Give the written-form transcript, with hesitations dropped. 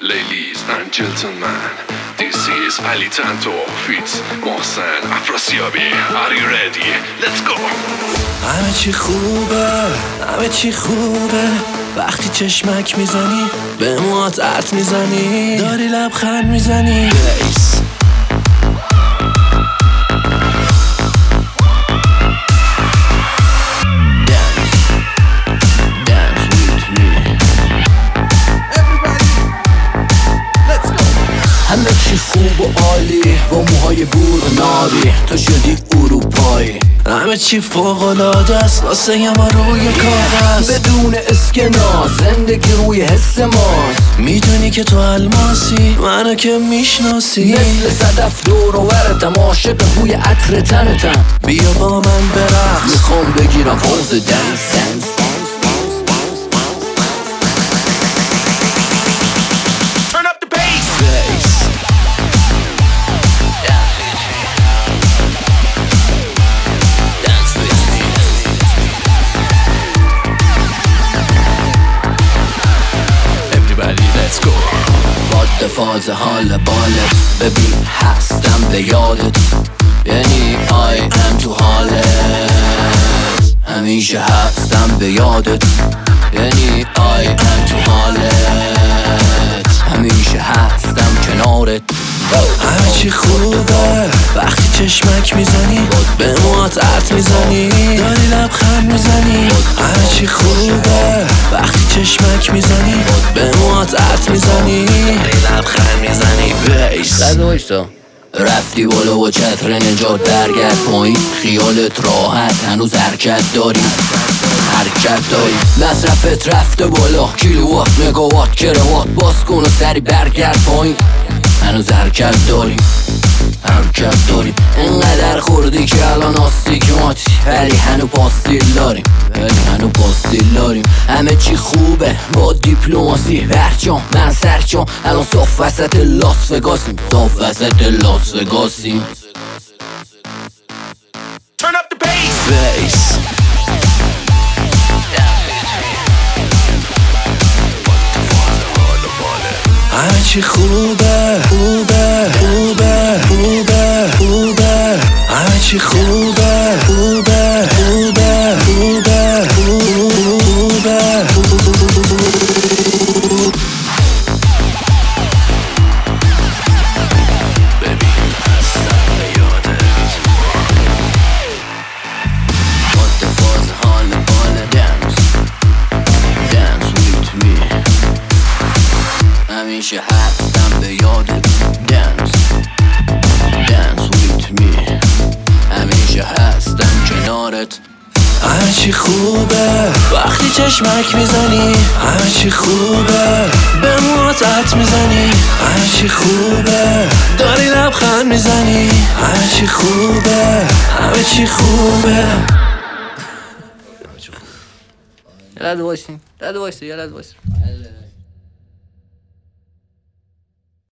Ladies and gentlemen, this is Ali Tanto feats محسن افراسیابی. Are you ready? Let's go. همه چی خوبه، همه چی خوبه وقتی چشمک میزنی به موهات عطر میزنی داری لبخند میزنی بیس همه چی خوب و عالی با موهای بور و ناری تو شدی اروپایی همه چی فوق‌العاده است واسه یه ما روی کاغذ بدون اسکناس زندگی روی حس ماست میدونی که تو الماسی منو که میشناسی مثل صدف دور و ورتم عاشق بوی عطر تنتم بیا با من برقص میخوام بگیرم پوز دنس فاز حال بالت ببین هستم به یادت یعنی I am تو حالت همیشه هستم به یادت یعنی I am تو حالت همیشه هستم کنارت همه چی خوبه وقتی چشمک میزنی به موهات عطر میزنی داری لبخند میزنی همه چی خوبه وقتی چشمک میزنی به موهات عطر میزنی داری لبخند میزنی بیس رفتی بالا و چتر نجات برگرد پایین خیالت راحت هنوز حرکت داری مصرفت رفته بالا کیلووات مگاوات کروات باز کن و سری برگرد پایین هنوز حرکت داری انقدر خوردی که الان آستیگماتی ولی هنو پاستیل داریم همه چی خوبه با دیپلماسی برجام من سرجام الان صاف وسط لاس وگاسیم Turn up the bass. همه چی خوبه همه چی خوبه همیشه هستم به یادت dance with me همیشه هستم کنارت همه چی خوبه وقتی چشمک میزنی همه چی خوبه به موهات عطر میزنی همه چی خوبه داری لبخند میزنی همه چی خوبه یه لحظه وایسین